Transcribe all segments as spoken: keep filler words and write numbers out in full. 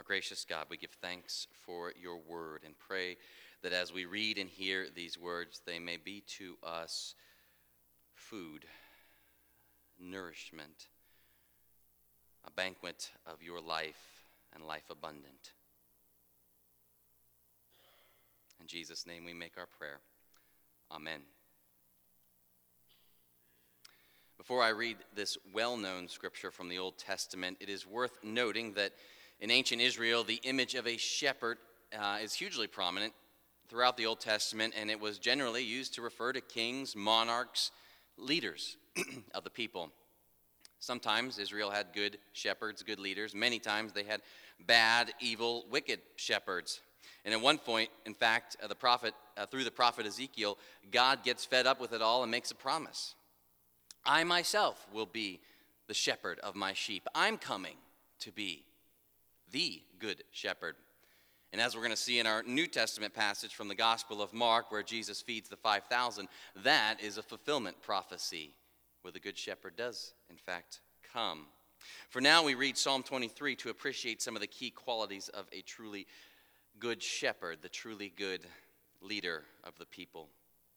gracious God, we give thanks for your word and pray that as we read and hear these words, they may be to us food, nourishment, a banquet of your life and life abundant. In Jesus' name we make our prayer. Amen. Before I read this well-known scripture from the Old Testament, it is worth noting that in ancient Israel, the image of a shepherd uh, is hugely prominent throughout the Old Testament, and it was generally used to refer to kings, monarchs, leaders of the people. Sometimes Israel had good shepherds, good leaders. Many times they had bad, evil, wicked shepherds. And at one point, in fact, uh, the prophet, uh, through the prophet Ezekiel, God gets fed up with it all and makes a promise. I myself will be the shepherd of my sheep. I'm coming to be the good shepherd. And as we're going to see in our New Testament passage from the Gospel of Mark, where Jesus feeds the five thousand, that is a fulfillment prophecy where the good shepherd does, in fact, come. For now, we read Psalm twenty-three to appreciate some of the key qualities of a truly good shepherd, the truly good leader of the people.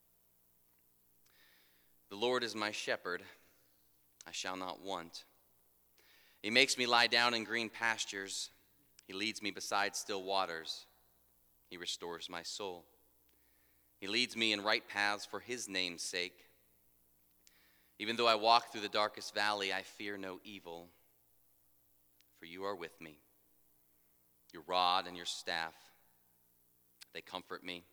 The Lord is my shepherd, I shall not want. He makes me lie down in green pastures. He leads me beside still waters. He restores my soul. He leads me in right paths for his name's sake. Even though I walk through the darkest valley, I fear no evil, for you are with me. Your rod and your staff, they comfort me.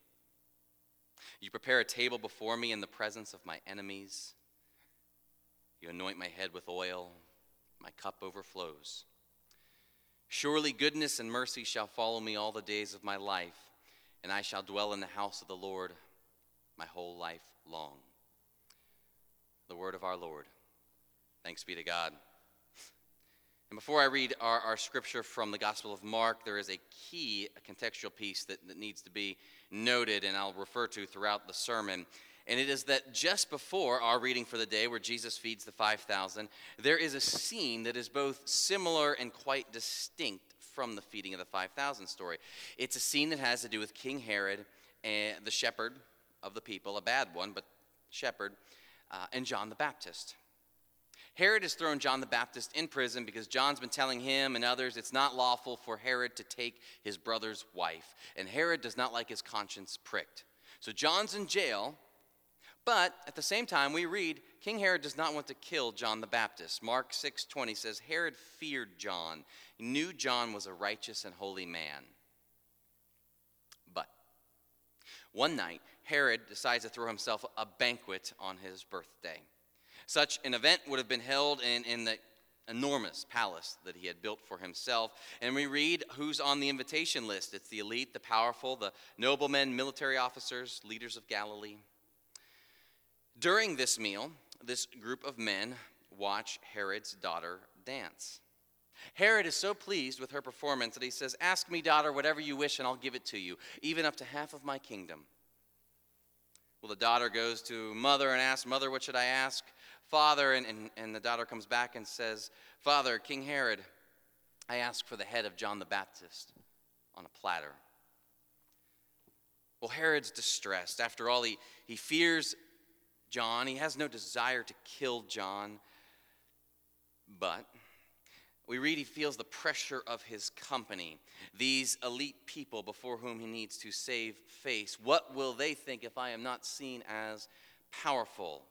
You prepare a table before me in the presence of my enemies. You anoint my head with oil. My cup overflows. Surely goodness and mercy shall follow me all the days of my life, and I shall dwell in the house of the Lord my whole life long. The word of our Lord. Thanks be to God. And before I read our, our scripture from the Gospel of Mark, there is a key a contextual piece that, that needs to be noted, and I'll refer to throughout the sermon. And it is that just before our reading for the day, where Jesus feeds the five thousand, there is a scene that is both similar and quite distinct from the feeding of the five thousand story. It's a scene that has to do with King Herod, and the shepherd of the people, a bad one, but shepherd, uh, and John the Baptist. Herod has thrown John the Baptist in prison because John's been telling him and others it's not lawful for Herod to take his brother's wife. And Herod does not like his conscience pricked. So John's in jail, but at the same time we read King Herod does not want to kill John the Baptist. Mark six twenty says Herod feared John. He knew John was a righteous and holy man. But one night, Herod decides to throw himself a banquet on his birthday. Such an event would have been held in, in the enormous palace that he had built for himself. And we read who's on the invitation list. It's the elite, the powerful, the noblemen, military officers, leaders of Galilee. During this meal, this group of men watch Herod's daughter dance. Herod is so pleased with her performance that he says, "Ask me, daughter, whatever you wish, and I'll give it to you, even up to half of my kingdom." Well, the daughter goes to mother and asks, "Mother, what should I ask Father?" And, and, and the daughter comes back and says, "Father, King Herod, I ask for the head of John the Baptist on a platter." Well, Herod's distressed. After all, he, he fears John. He has no desire to kill John. But we read he feels the pressure of his company, these elite people before whom he needs to save face. What will they think if I am not seen as powerful?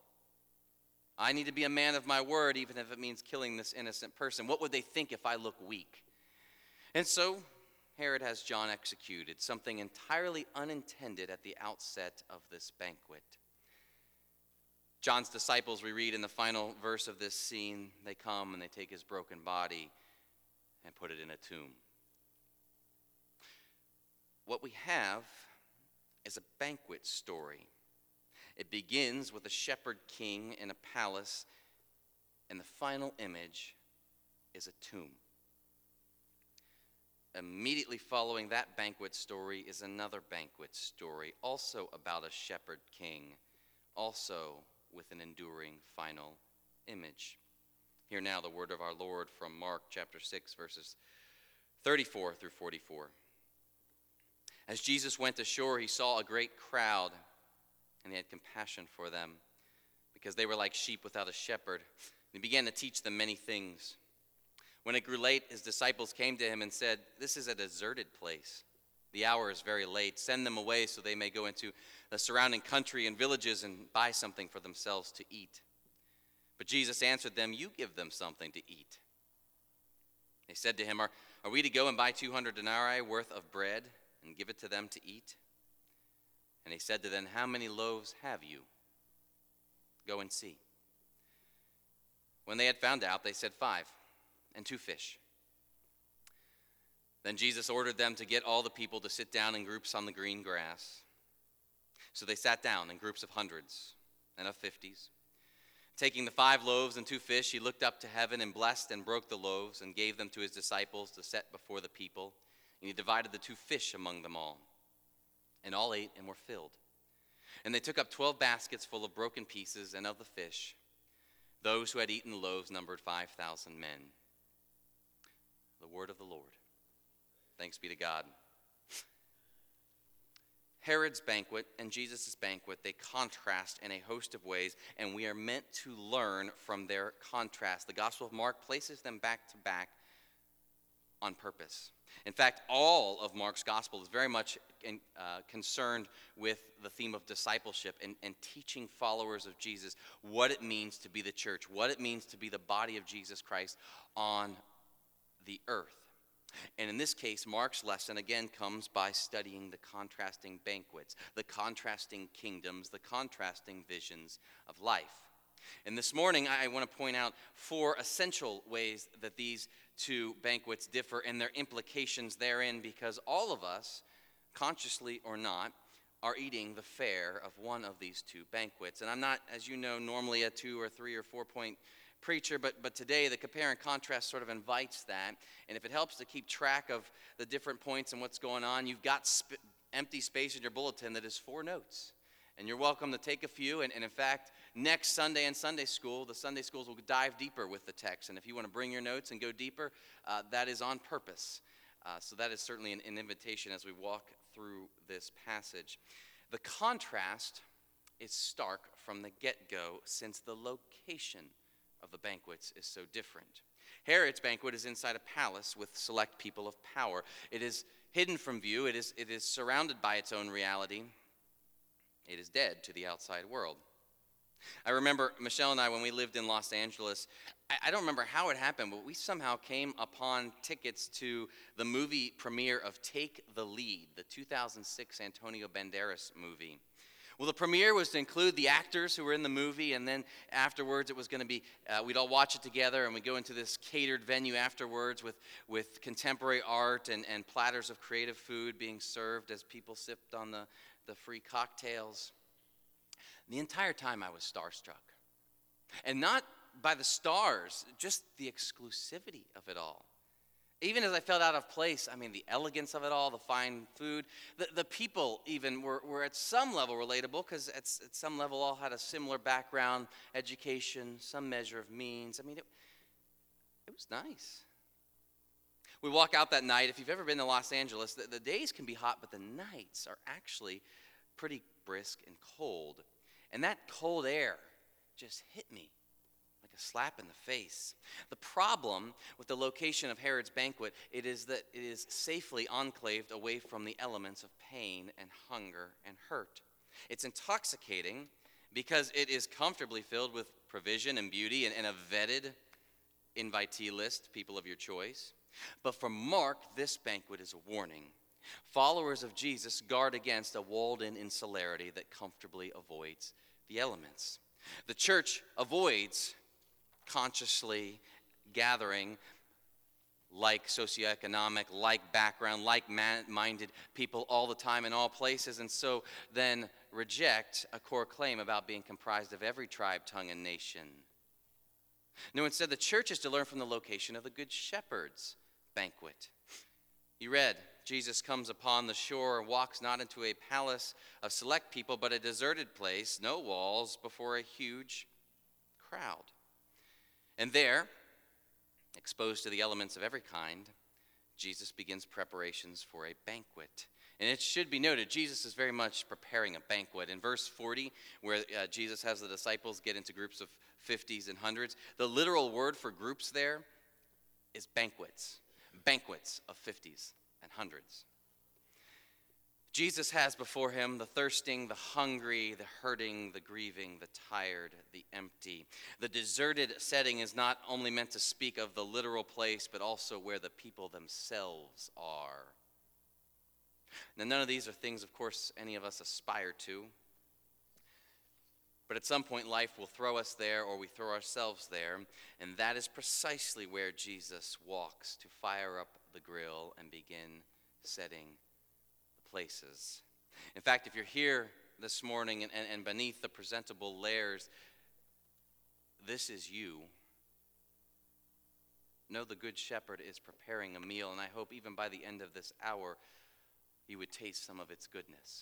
I need to be a man of my word, even if it means killing this innocent person. What would they think if I look weak? And so Herod has John executed, something entirely unintended at the outset of this banquet. John's disciples, we read in the final verse of this scene, they come and they take his broken body and put it in a tomb. What we have is a banquet story. It begins with a shepherd king in a palace, and the final image is a tomb. Immediately following that banquet story is another banquet story, also about a shepherd king, also with an enduring final image. Hear now the word of our Lord from Mark chapter six, verses thirty-four through forty-four. As Jesus went ashore, he saw a great crowd, and he had compassion for them, because they were like sheep without a shepherd. He began to teach them many things. When it grew late, his disciples came to him and said, "This is a deserted place. The hour is very late. Send them away so they may go into the surrounding country and villages and buy something for themselves to eat." But Jesus answered them, "You give them something to eat." They said to him, Are, are we to go and buy two hundred denarii worth of bread and give it to them to eat? And he said to them, "How many loaves have you? Go and see." When they had found out, they said, "Five, and two fish." Then Jesus ordered them to get all the people to sit down in groups on the green grass. So they sat down in groups of hundreds and of fifties. Taking the five loaves and two fish, he looked up to heaven and blessed and broke the loaves and gave them to his disciples to set before the people. And he divided the two fish among them all. And all ate and were filled. And they took up twelve baskets full of broken pieces and of the fish. Those who had eaten the loaves numbered five thousand men. The word of the Lord. Thanks be to God. Herod's banquet and Jesus' banquet, they contrast in a host of ways, and we are meant to learn from their contrast. The Gospel of Mark places them back to back on purpose. In fact, all of Mark's gospel is very much in, uh, concerned with the theme of discipleship and, and teaching followers of Jesus what it means to be the church, what it means to be the body of Jesus Christ on the earth. And in this case, Mark's lesson again comes by studying the contrasting banquets, the contrasting kingdoms, the contrasting visions of life. And this morning, I want to point out four essential ways that these two banquets differ and their implications therein, because all of us, consciously or not, are eating the fare of one of these two banquets. And I'm not, as you know, normally a two or three or four point preacher, but but today the compare and contrast sort of invites that. And if it helps to keep track of the different points and what's going on, you've got sp- empty space in your bulletin that is four notes. And you're welcome to take a few. And, and in fact, next Sunday in Sunday school, the Sunday schools will dive deeper with the text. And if you want to bring your notes and go deeper, uh, that is on purpose. Uh, so that is certainly an, an invitation as we walk through this passage. The contrast is stark from the get-go, since the location of the banquets is so different. Herod's banquet is inside a palace with select people of power. It is hidden from view. It is, it is surrounded by its own reality. It is dead to the outside world. I remember Michelle and I, when we lived in Los Angeles, I, I don't remember how it happened, but we somehow came upon tickets to the movie premiere of Take the Lead, the two thousand six Antonio Banderas movie. Well, the premiere was to include the actors who were in the movie, and then afterwards it was going to be, uh, we'd all watch it together, and we'd go into this catered venue afterwards with, with contemporary art and, and platters of creative food being served as people sipped on the, the free cocktails. The entire time I was starstruck. And not by the stars, just the exclusivity of it all. Even as I felt out of place, I mean, the elegance of it all, the fine food, the, the people even were, were at some level relatable, because at, at some level all had a similar background, education, some measure of means. I mean, it, it was nice. We walk out that night. If you've ever been to Los Angeles, the, the days can be hot, but the nights are actually pretty brisk and cold. And that cold air just hit me like a slap in the face. The problem with the location of Herod's banquet, it is that it is safely enclaved away from the elements of pain and hunger and hurt. It's intoxicating because it is comfortably filled with provision and beauty and, and a vetted invitee list, people of your choice. But for Mark, this banquet is a warning. Followers of Jesus guard against a walled-in insularity that comfortably avoids the elements. The church avoids consciously gathering like socioeconomic, like background, like-minded people all the time in all places, and so then reject a core claim about being comprised of every tribe, tongue, and nation. No, instead, the church is to learn from the location of the Good Shepherd's banquet. You read, Jesus comes upon the shore and walks not into a palace of select people, but a deserted place, no walls, before a huge crowd. And there, exposed to the elements of every kind, Jesus begins preparations for a banquet. And it should be noted, Jesus is very much preparing a banquet. In verse forty, where uh, Jesus has the disciples get into groups of fifties and hundreds, the literal word for groups there is banquets. Banquets of fifties and hundreds. Jesus has before him the thirsting, the hungry, the hurting, the grieving, the tired, the empty. The deserted setting is not only meant to speak of the literal place, but also where the people themselves are. Now, none of these are things, of course, any of us aspire to. But at some point, life will throw us there, or we throw ourselves there. And that is precisely where Jesus walks to fire up the grill and begin setting places. In fact, if you're here this morning and, and, and beneath the presentable layers, this is you. Know the Good Shepherd is preparing a meal, and I hope even by the end of this hour, you would taste some of its goodness.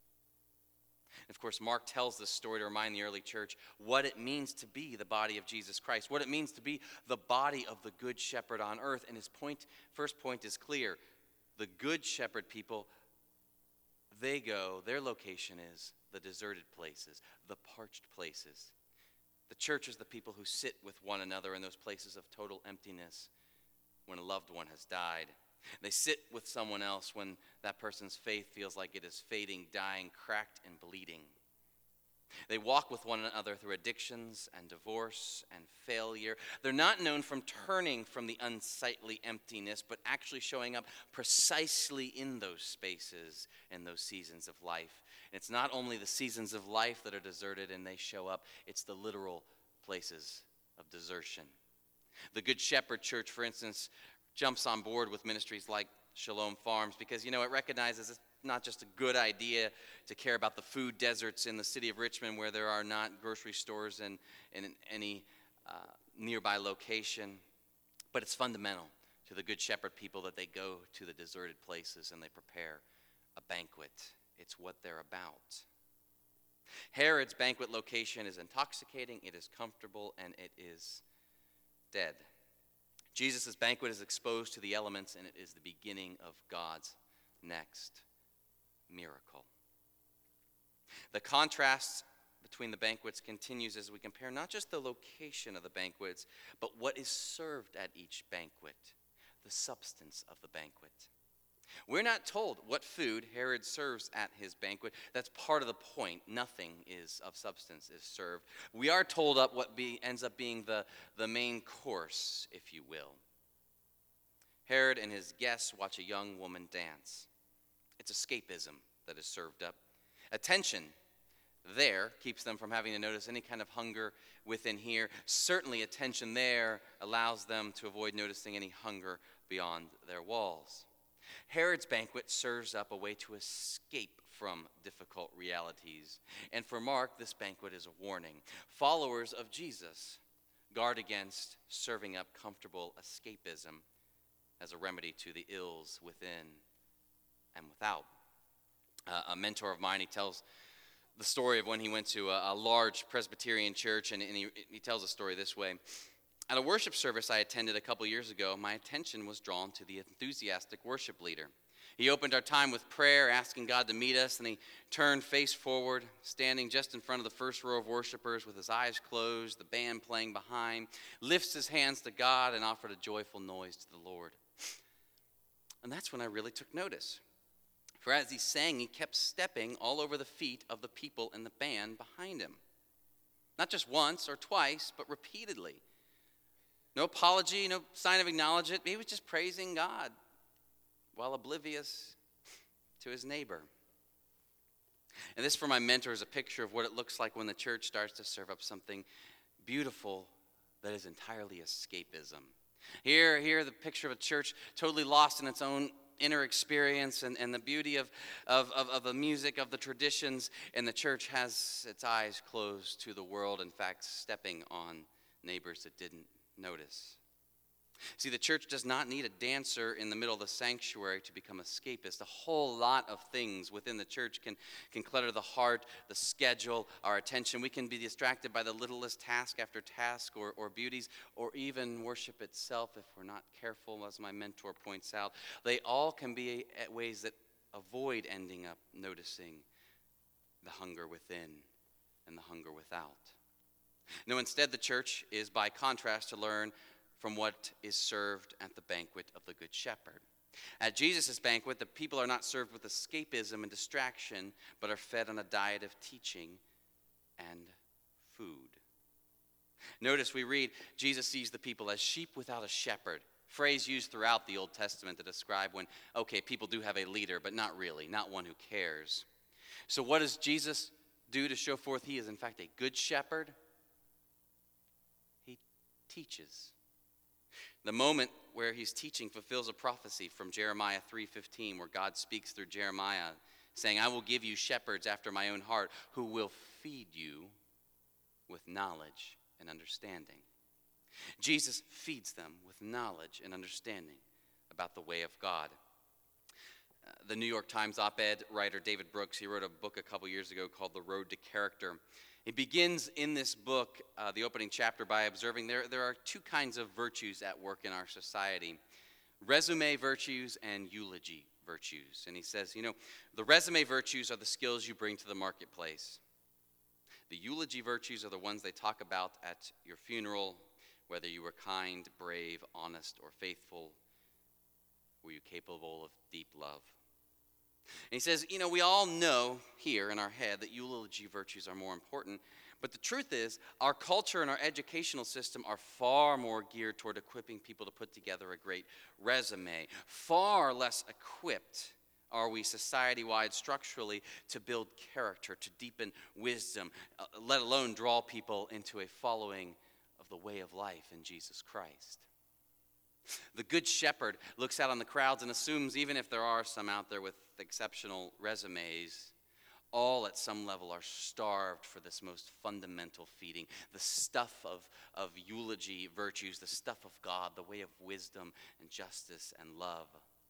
Of course, Mark tells this story to remind the early church what it means to be the body of Jesus Christ, what it means to be the body of the Good Shepherd on earth. And his point, first point is clear. The Good Shepherd people, they go, their location is the deserted places, the parched places. The church is the people who sit with one another in those places of total emptiness when a loved one has died. They sit with someone else when that person's faith feels like it is fading, dying, cracked, and bleeding. They walk with one another through addictions and divorce and failure. They're not known from turning from the unsightly emptiness, but actually showing up precisely in those spaces and those seasons of life. And it's not only the seasons of life that are deserted and they show up, it's the literal places of desertion. The Good Shepherd Church, for instance, jumps on board with ministries like Shalom Farms because, you know, it recognizes it's not just a good idea to care about the food deserts in the city of Richmond where there are not grocery stores in, in any uh, nearby location, but it's fundamental to the Good Shepherd people that they go to the deserted places and they prepare a banquet. It's what they're about. Herod's banquet location is intoxicating, it is comfortable, and it is dead. Jesus' banquet is exposed to the elements, and it is the beginning of God's next miracle. The contrast between the banquets continues as we compare not just the location of the banquets, but what is served at each banquet, the substance of the banquet. We're not told what food Herod serves at his banquet. That's part of the point. Nothing is of substance is served. We are told up what be, ends up being the, the main course, if you will. Herod and his guests watch a young woman dance. It's escapism that is served up. Attention there keeps them from having to notice any kind of hunger within here. Certainly attention there allows them to avoid noticing any hunger beyond their walls. Herod's banquet serves up a way to escape from difficult realities. And for Mark, this banquet is a warning. Followers of Jesus guard against serving up comfortable escapism as a remedy to the ills within and without. Uh, a mentor of mine, he tells the story of when he went to a, a large Presbyterian church, and, and he, he tells the story this way. At a worship service I attended a couple years ago, my attention was drawn to the enthusiastic worship leader. He opened our time with prayer, asking God to meet us, and he turned face forward, standing just in front of the first row of worshipers with his eyes closed, the band playing behind, lifts his hands to God and offered a joyful noise to the Lord. And that's when I really took notice. For as he sang, he kept stepping all over the feet of the people in the band behind him. Not just once or twice, but repeatedly. No apology, no sign of acknowledgement. He was just praising God while oblivious to his neighbor. And this, for my mentor, is a picture of what it looks like when the church starts to serve up something beautiful that is entirely escapism. Here, here, the picture of a church totally lost in its own inner experience and, and the beauty of, of, of, of the music, of the traditions, and the church has its eyes closed to the world, in fact, stepping on neighbors that didn't notice. See, the church does not need a dancer in the middle of the sanctuary to become escapist. A whole lot of things within the church can, can clutter the heart, the schedule, our attention. We can be distracted by the littlest task after task or, or beauties, or even worship itself if we're not careful, as my mentor points out. They all can be ways that avoid ending up noticing the hunger within and the hunger without. No, instead, the church is, by contrast, to learn from what is served at the banquet of the Good Shepherd. At Jesus' banquet, the people are not served with escapism and distraction, but are fed on a diet of teaching and food. Notice we read, Jesus sees the people as sheep without a shepherd. Phrase used throughout the Old Testament to describe when, okay, people do have a leader, but not really, not one who cares. So what does Jesus do to show forth he is in fact a good shepherd? He teaches. The moment where he's teaching fulfills a prophecy from Jeremiah three fifteen, where God speaks through Jeremiah, saying, I will give you shepherds after my own heart who will feed you with knowledge and understanding. Jesus feeds them with knowledge and understanding about the way of God. Uh, the New York Times op-ed writer David Brooks, he wrote a book a couple years ago called The Road to Character. He begins in this book, uh, the opening chapter, by observing there, there are two kinds of virtues at work in our society: resume virtues and eulogy virtues. And he says, you know, the resume virtues are the skills you bring to the marketplace. The eulogy virtues are the ones they talk about at your funeral, whether you were kind, brave, honest, or faithful. Were you capable of deep love? And he says, you know, we all know here in our head that eulogy virtues are more important, but the truth is our culture and our educational system are far more geared toward equipping people to put together a great resume. Far less equipped are we society-wide structurally to build character, to deepen wisdom, uh, let alone draw people into a following of the way of life in Jesus Christ. The Good Shepherd looks out on the crowds and assumes, even if there are some out there with exceptional resumes, all at some level are starved for this most fundamental feeding, the stuff of, of eulogy virtues, the stuff of God, the way of wisdom and justice and love.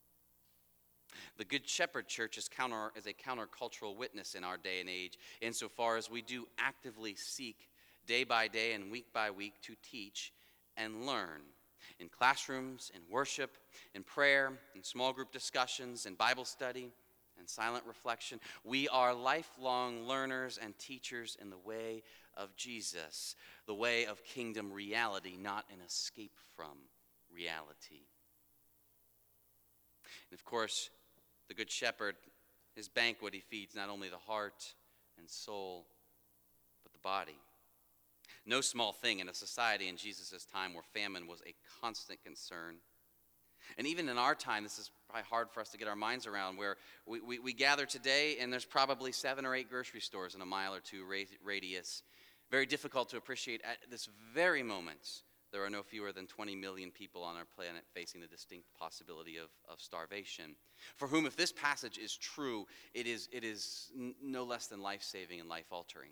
The Good Shepherd Church is, counter, is a countercultural witness in our day and age, insofar as we do actively seek day by day and week by week to teach and learn. In classrooms, in worship, in prayer, in small group discussions, in Bible study, and silent reflection. We are lifelong learners and teachers in the way of Jesus, the way of kingdom reality, not an escape from reality. And of course, the Good Shepherd, his banquet, he feeds not only the heart and soul, but the body. No small thing in a society in Jesus' time where famine was a constant concern. And even in our time, this is probably hard for us to get our minds around, where we, we, we gather today and there's probably seven or eight grocery stores in a mile or two radius. Very difficult to appreciate at this very moment. There are no fewer than twenty million people on our planet facing the distinct possibility of, of starvation, for whom, if this passage is true, it is, it is n- no less than life-saving and life-altering.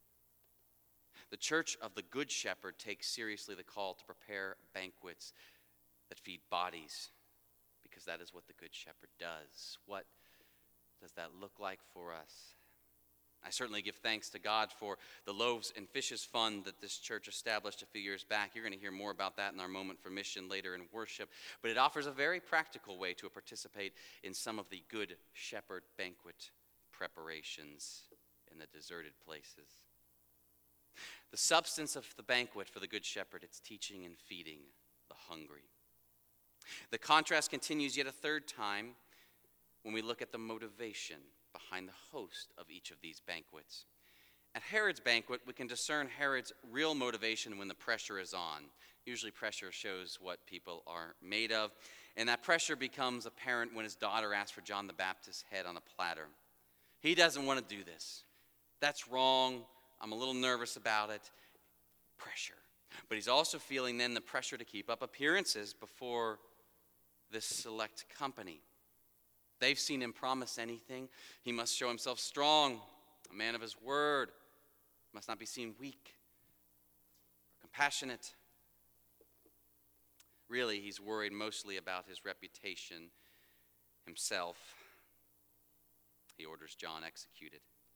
The Church of the Good Shepherd takes seriously the call to prepare banquets that feed bodies, because that is what the Good Shepherd does. What does that look like for us? I certainly give thanks to God for the Loaves and Fishes Fund that this church established a few years back. You're going to hear more about that in our moment for mission later in worship. But it offers a very practical way to participate in some of the Good Shepherd banquet preparations in the deserted places. The substance of the banquet for the Good Shepherd, it's teaching and feeding the hungry. The contrast continues yet a third time when we look at the motivation behind the host of each of these banquets. At Herod's banquet, we can discern Herod's real motivation when the pressure is on. Usually pressure shows what people are made of, and that pressure becomes apparent when his daughter asks for John the Baptist's head on a platter. He doesn't want to do this. That's wrong. I'm a little nervous about it. Pressure. But he's also feeling then the pressure to keep up appearances before this select company. They've seen him promise anything. He must show himself strong, a man of his word. Must not be seen weak or compassionate. Really, he's worried mostly about his reputation himself. He orders John executed.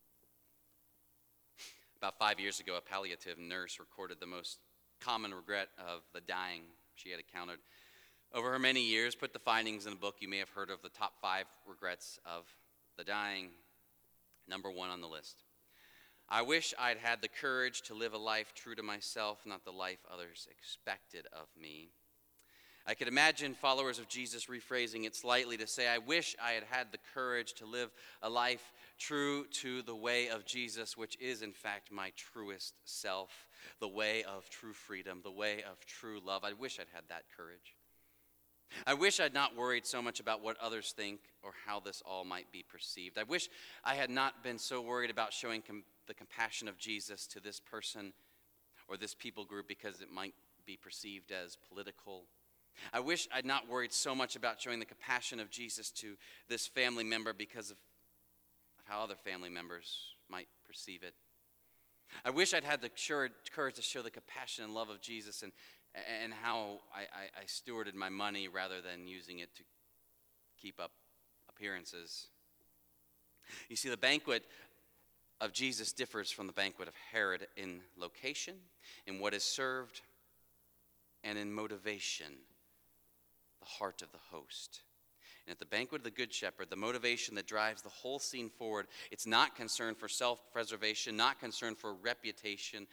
About five years ago, a palliative nurse recorded the most common regret of the dying she had encountered over her many years, put the findings in a book. You may have heard of the top five regrets of the dying. Number one on the list: I wish I'd had the courage to live a life true to myself, not the life others expected of me. I could imagine followers of Jesus rephrasing it slightly to say, I wish I had had the courage to live a life true to the way of Jesus, which is in fact my truest self, the way of true freedom, the way of true love. I wish I'd had that courage. I wish I'd not worried so much about what others think or how this all might be perceived. I wish I had not been so worried about showing com- the compassion of Jesus to this person or this people group because it might be perceived as political. I wish I'd not worried so much about showing the compassion of Jesus to this family member because of, of how other family members might perceive it. I wish I'd had the courage to show the compassion and love of Jesus and, and how I, I, I stewarded my money rather than using it to keep up appearances. You see, the banquet of Jesus differs from the banquet of Herod in location, in what is served, and in motivation. The heart of the host. And at the banquet of the Good Shepherd, the motivation that drives the whole scene forward, it's not concern for self-preservation, not concern for reputation,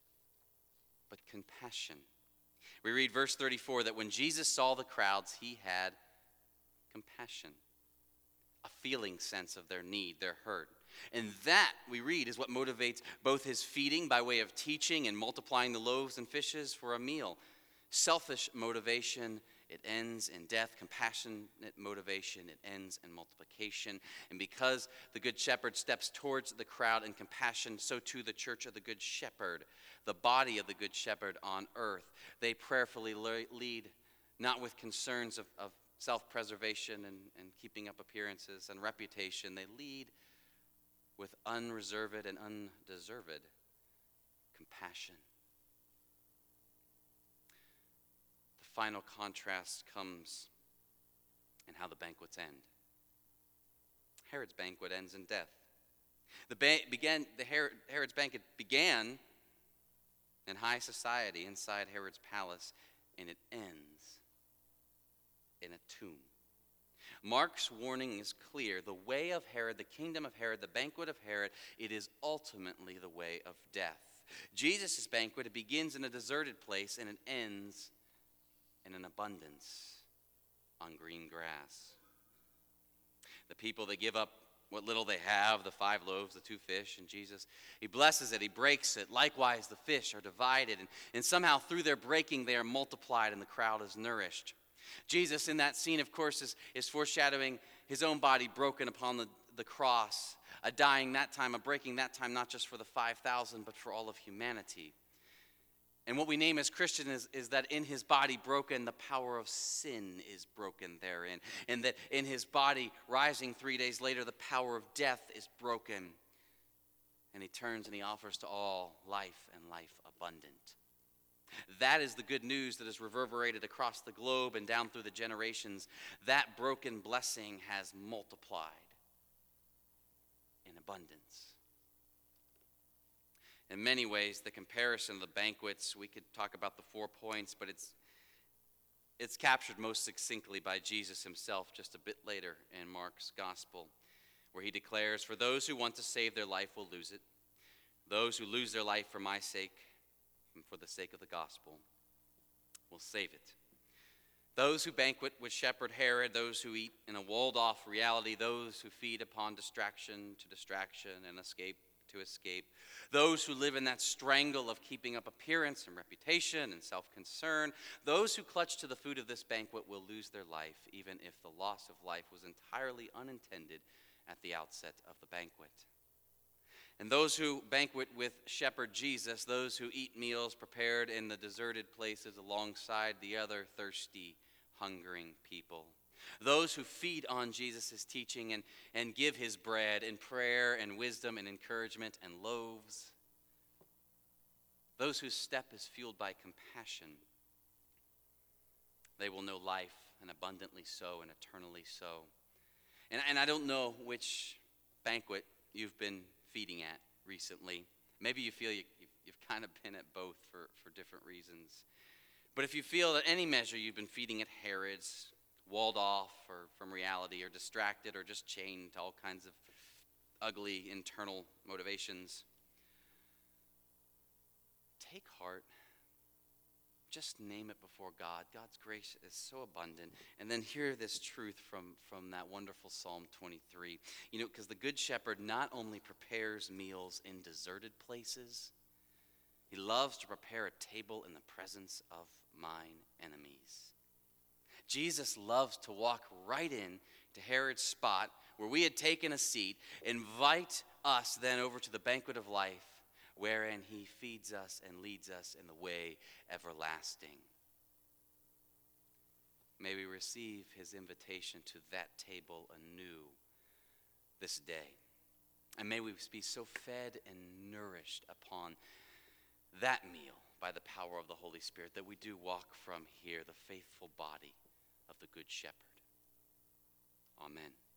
but compassion. We read verse thirty-four that when Jesus saw the crowds, he had compassion, a feeling sense of their need, their hurt. And that, we read, is what motivates both his feeding by way of teaching and multiplying the loaves and fishes for a meal. Selfish motivation, it ends in death. Compassionate motivation, it ends in multiplication. And because the Good Shepherd steps towards the crowd in compassion, so too the church of the Good Shepherd, the body of the Good Shepherd on earth. They prayerfully lead, not with concerns of, of self-preservation and, and keeping up appearances and reputation. They lead with unreserved and undeserved compassion. Final contrast comes in how the banquets end. Herod's banquet ends in death. The ba- began the Herod, Herod's banquet began in high society inside Herod's palace, and it ends in a tomb. Mark's warning is clear. The way of Herod, the kingdom of Herod, the banquet of Herod, it is ultimately the way of death. Jesus' banquet, it begins in a deserted place and it ends in an abundance on green grass. The people, they give up what little they have, the five loaves, the two fish, and Jesus, he blesses it, he breaks it. Likewise, the fish are divided, and, and somehow through their breaking, they are multiplied, and the crowd is nourished. Jesus, in that scene, of course, is, is foreshadowing his own body broken upon the, the cross, a dying that time, a breaking that time, not just for the five thousand, but for all of humanity. And what we name as Christian is, is that in his body broken, the power of sin is broken therein. And that in his body rising three days later, the power of death is broken. And he turns and he offers to all life and life abundant. That is the good news that has reverberated across the globe and down through the generations. That broken blessing has multiplied in abundance. In many ways, the comparison of the banquets, we could talk about the four points, but it's it's captured most succinctly by Jesus himself just a bit later in Mark's gospel, where he declares, "For those who want to save their life will lose it. Those who lose their life for my sake and for the sake of the gospel will save it." Those who banquet with Shepherd Herod, those who eat in a walled-off reality, those who feed upon distraction to distraction and escape to escape, those who live in that strangle of keeping up appearance and reputation and self-concern, those who clutch to the food of this banquet will lose their life, even if the loss of life was entirely unintended at the outset of the banquet. And those who banquet with Shepherd Jesus, those who eat meals prepared in the deserted places alongside the other thirsty, hungering people, those who feed on Jesus' teaching and, and give his bread in prayer and wisdom and encouragement and loaves, those whose step is fueled by compassion, They will know life, and abundantly so, and eternally so. And, and I don't know which banquet you've been feeding at recently. Maybe you feel you, you've, you've kind of been at both for, for different reasons. But if you feel that any measure you've been feeding at Herod's, walled off or from reality, or distracted, or just chained to all kinds of ugly internal motivations, take heart. Just name it before God. God's grace is so abundant. And then hear this truth from, from that wonderful Psalm twenty-three. You know, because the Good Shepherd not only prepares meals in deserted places, he loves to prepare a table in the presence of mine enemies. Jesus loves to walk right in to Herod's spot where we had taken a seat, invite us then over to the banquet of life, wherein he feeds us and leads us in the way everlasting. May we receive his invitation to that table anew this day. And may we be so fed and nourished upon that meal by the power of the Holy Spirit that we do walk from here the faithful body of the Good Shepherd. Amen.